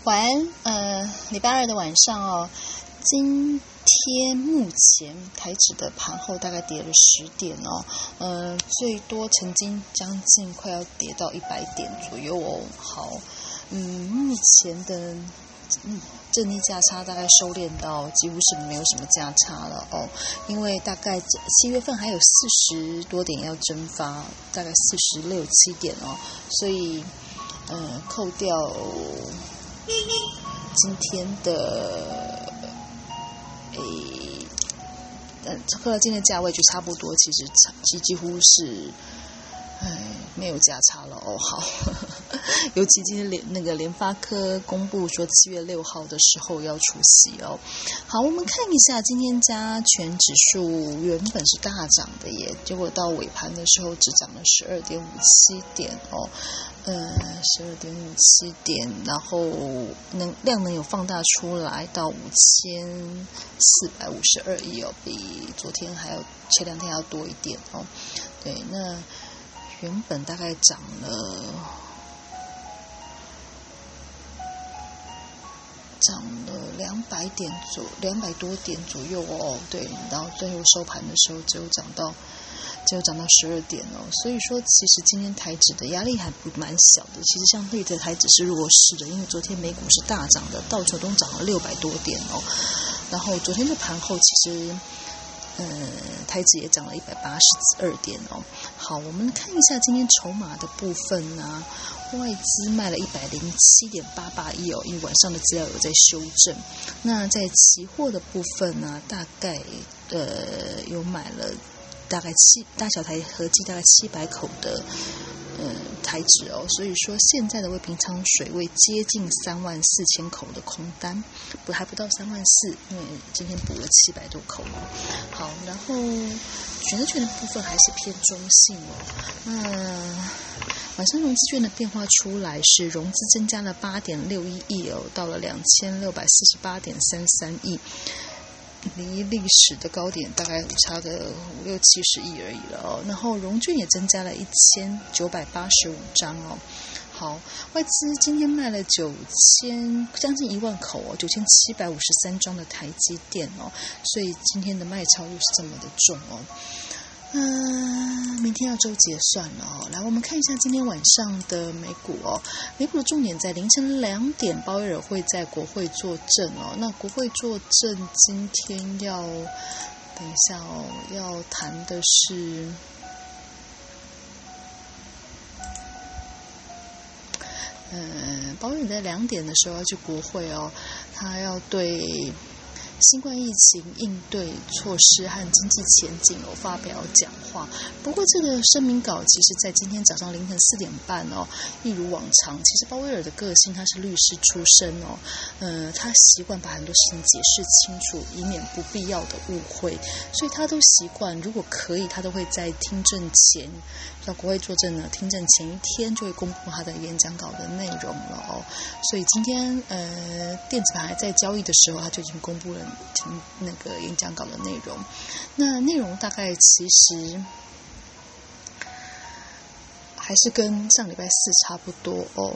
晚安，礼拜二的晚上哦，今天目前台指的盘后大概跌了10点哦，最多曾经将近快要跌到100点左右哦。好，目前的正逆价差大概收敛到几乎是没有什么价差了哦，因为大概7月份还有40多点要蒸发，大概46、7点哦，所以扣掉今天的扣掉今天的价位就差不多，其实几乎是没有价差了哦。好，尤其今天联发科公布说7月6号的时候要除息哦。好，我们看一下今天加权指数原本是大涨的耶，结果到尾盘的时候只涨了12.57点哦，12.57点，然后量能有放大出来到5452亿哦，比昨天还有前2天要多一点哦。对，那原本大概涨了200多点左右哦，对，然后最后收盘的时候只有涨到12点哦，所以说其实今天台指的压力还蛮小的，其实相对的台指是弱势的，因为昨天美股是大涨的，道琼都涨了600多点哦，然后昨天的盘后其实台指也涨了182点哦。好，我们看一下今天筹码的部分呢，外资卖了107.88亿哦，因为晚上的资料有在修正。那在期货的部分呢，大概有买了大概大小台合计大概700口的台指哦，所以说现在的未平仓水位接近34000口的空单，还不到34000，因为今天补了700多口哦。好，然后选择权的部分还是偏中性哦。晚上融资券的变化出来是融资增加了8.61亿哦，到了2648.33亿。离历史的高点大概差个50-70亿而已了哦，然后融券也增加了1985张哦。好，外资今天卖了将近1万口哦，9753张的台积电哦，所以今天的卖超又是这么的重哦。明天要周结算了哦。来，我们看一下今天晚上的美股哦。美股的重点在凌晨2点，鲍威尔会在国会作证哦。那国会作证今天等一下哦，要谈的是鲍威尔在2点的时候要去国会哦，他要对新冠疫情应对措施和经济前景有发表讲话，不过这个声明稿其实在今天早上凌晨4点半哦，一如往常。其实鲍威尔的个性，他是律师出身哦，他习惯把很多事情解释清楚，以免不必要的误会，所以他都习惯，如果可以，他都会在听证前到国会作证呢，听证前1天就会公布他的演讲稿的内容了哦。所以今天电子盘还在交易的时候，他就已经公布了那个演讲稿的内容。那内容大概其实还是跟上礼拜4差不多哦。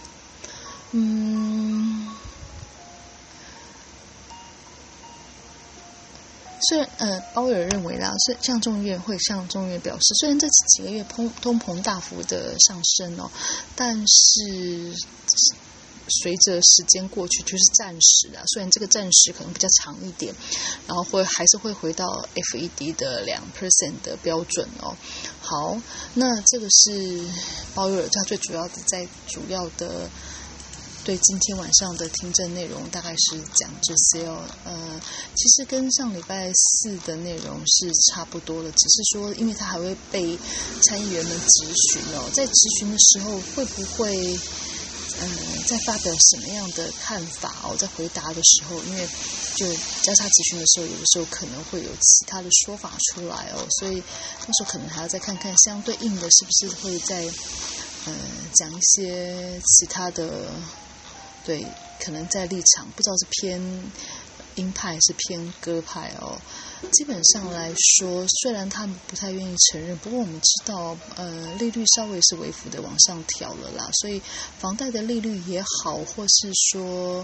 虽然鲍威尔认为啦，向众议院表示，虽然这几个月通膨大幅的上升哦，但是随着时间过去就是暂时啊，虽然这个暂时可能比较长一点，然后还是会回到 FED 的2% 的标准哦。好，那这个是鲍威尔他最主要的对今天晚上的听证内容大概是讲这些哦。其实跟上礼拜4的内容是差不多的，只是说因为他还会被参议员们质询哦，在质询的时候会不会在发表什么样的看法哦，在回答的时候，因为就交叉质询的时候，有的时候可能会有其他的说法出来哦，所以那时候可能还要再看看相对应的是不是会再讲一些其他的，对，可能在立场不知道是偏鹰派还是偏鸽派哦。基本上来说，虽然他们不太愿意承认，不过我们知道，利率稍微是微幅的往上调了啦，所以房贷的利率也好，或是说，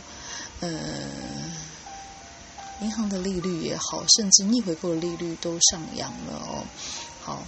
银行的利率也好，甚至逆回购的利率都上扬了哦。好，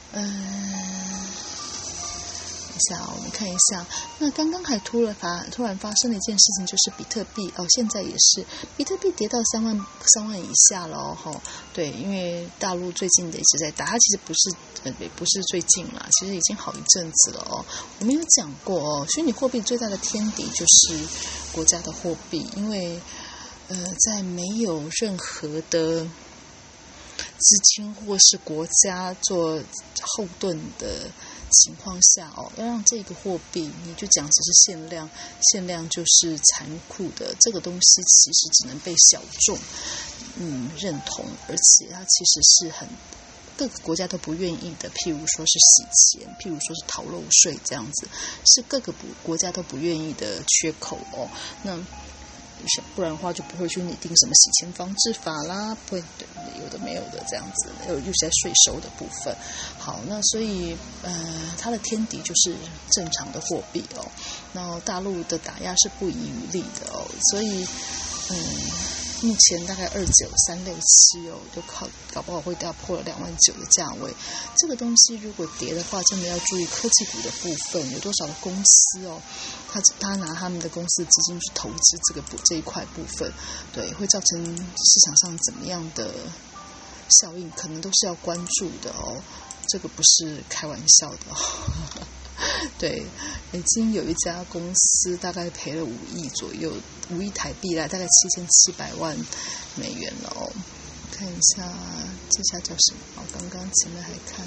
我们看一下，那刚刚还突然发生了一件事情，就是比特币哦，现在也是比特币跌到3万以下了哦。对，因为大陆最近的一直在打，它其实不是最近啦，其实已经好一阵子了哦。我们有讲过哦，虚拟货币最大的天敌就是国家的货币，因为在没有任何的资金或是国家做后盾的情况下哦，要让这个货币，你就讲只是限量就是残酷的，这个东西其实只能被小众认同，而且它其实是各个国家都不愿意的，譬如说是洗钱，譬如说是逃漏税这样子，是各个国家都不愿意的缺口哦。那不然的话就不会去拟定什么洗钱防治法啦，不会有的没有的这样子，尤其在税收的部分。好，那所以它的天敌就是正常的货币哦，然后大陆的打压是不遗余力的哦，所以目前大概29367哦，就搞不好会掉破了29000的价位。这个东西如果跌的话，真的要注意科技股的部分，有多少的公司哦，他拿他们的公司资金去投资这一块部分，对，会造成市场上怎么样的效应，可能都是要关注的哦。这个不是开玩笑的哦。对，已经有一家公司大概赔了5亿左右，5亿台币啦，大概7700万美元了哦。看一下这家叫什么？哦，刚刚前面还看，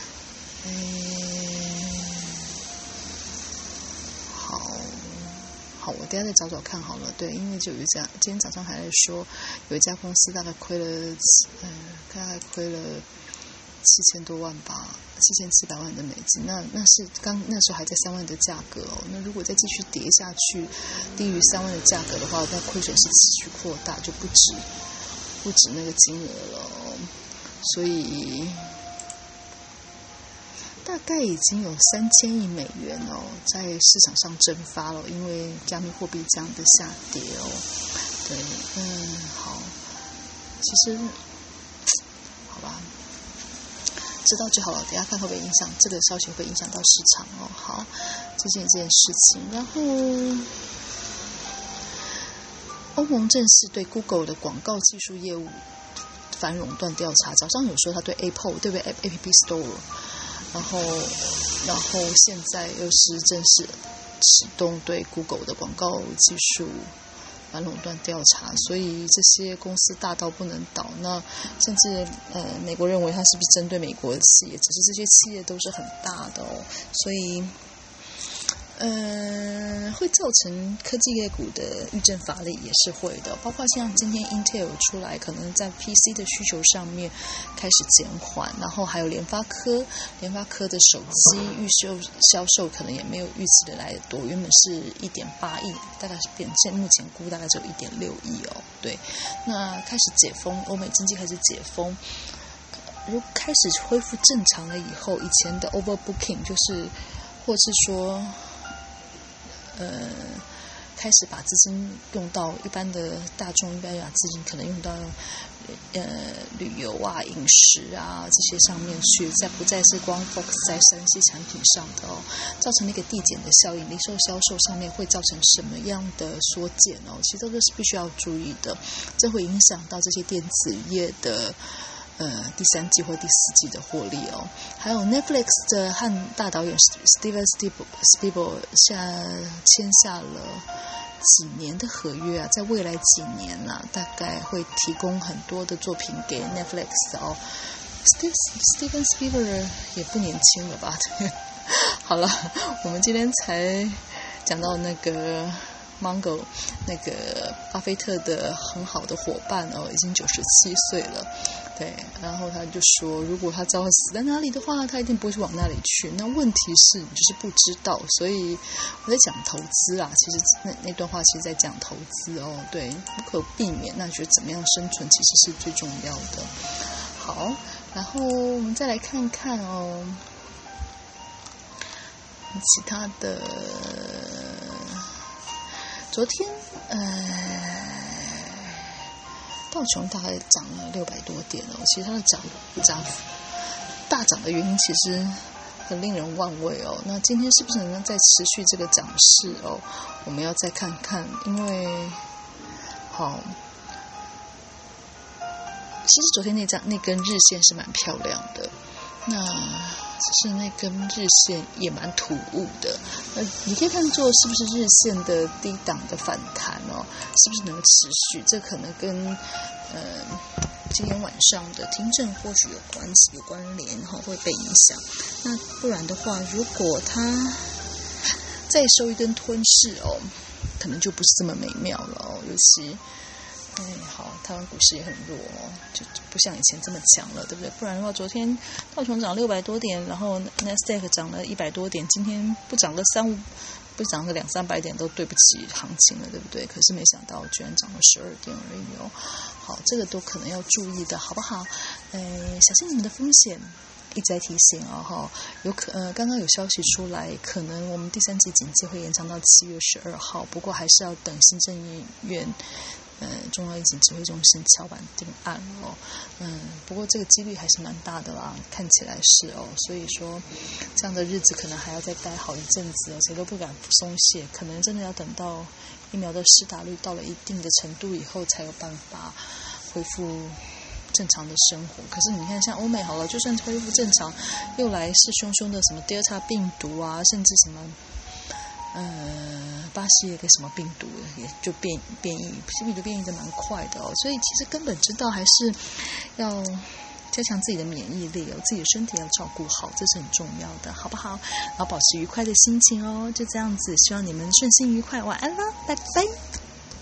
好，我等一下再找找看好了。对，因为就有一家，今天早上还在说，有一家公司大概亏了7000多万吧，7700万的美金。那是那时候还在3万的价格哦。那如果再继续跌下去，低于3万的价格的话，那亏损是持续扩大，就不止那个金额了哦。所以大概已经有3000亿美元哦，在市场上蒸发了，因为加密货币这样的下跌哦。对，好，其实好吧。知道就好了，等一下看会不会影响这个消息，会不会影响到市场哦。好，这件事情，然后欧盟正式对 Google 的广告技术业务反垄断调查。早上有说他对 Apple 对不对 App Store， 然后现在又是正式启动对 Google 的广告技术反垄断调查，所以这些公司大到不能倒。那甚至美国认为它是不是针对美国的企业？只是这些企业都是很大的哦，所以会造成科技业股的遇震乏力也是会的，包括像今天 Intel 出来，可能在 PC 的需求上面开始减缓，然后还有联发科的手机销售可能也没有预期的来得多，原本是1.8亿，大概是目前估大概只有1.6亿哦。对，那开始解封，欧美经济开始解封，如果开始恢复正常了以后，以前的 overbooking 就是或是说开始把资金用到一般的大众，一般把资金可能用到旅游啊、饮食啊这些上面去，不再是光 focus 在3C 产品上的哦，造成了一个递减的效应，零售销售上面会造成什么样的缩减哦？其实这个是必须要注意的，这会影响到这些电子业的第3季或第4季的获利哦。还有 Netflix 的和大导演 Steven Spielberg 签下了几年的合约啊，在未来几年啊，大概会提供很多的作品给 Netflix 哦。Steven Spielberg 也不年轻了吧？好了，我们今天才讲到那个Mongo， 那个巴菲特的很好的伙伴哦，已经97岁了。 OK， 然后他就说，如果他知道死在哪里的话，他一定不会去往那里去。那问题是你就是不知道，所以我在讲投资啊，其实那段话其实在讲投资哦，对，不可避免。那觉得怎么样生存其实是最重要的。好，然后我们再来看看哦，其他的，昨天道琼大概涨了600多点哦，其实它的大涨的原因其实很令人玩味哦。那今天是不是能再持续这个涨势哦？我们要再看看，因为好，其实昨天那根日线是蛮漂亮的，那只是那根日线也蛮突兀的。你可以看作是不是日线的低档的反弹哦？是不是能持续？这可能跟今天晚上的听证或许有关联会被影响。那不然的话，如果它再收一根吞噬哦，可能就不是这么美妙了哦。尤其好，台湾股市也很弱哦，就不像以前这么强了，对不对？不然的话，昨天道琼涨600多点，然后 Nasdaq 涨了100多点，今天不涨个200-300点都对不起行情了，对不对？可是没想到居然涨了12点而已哦。好，这个都可能要注意的，好不好？小心你们的风险。一直在提醒哦，刚刚有消息出来，可能我们第3级警戒会延长到7月12号，不过还是要等行政院中央疫情指挥中心敲板定案哦。不过这个几率还是蛮大的啦，看起来是哦。所以说，这样的日子可能还要再待好一阵子哦，谁都不敢松懈，可能真的要等到疫苗的施打率到了一定的程度以后，才有办法恢复正常的生活。可是你看，像欧美好了，就算恢复正常，又来势汹汹的什么 Delta 病毒啊，甚至什么巴西有个什么病毒也就变异，病毒变异的蛮快的哦。所以其实根本知道还是要加强自己的免疫力哦，自己的身体要照顾好，这是很重要的，好不好？然后保持愉快的心情哦，就这样子，希望你们顺心愉快，晚安啦，拜拜。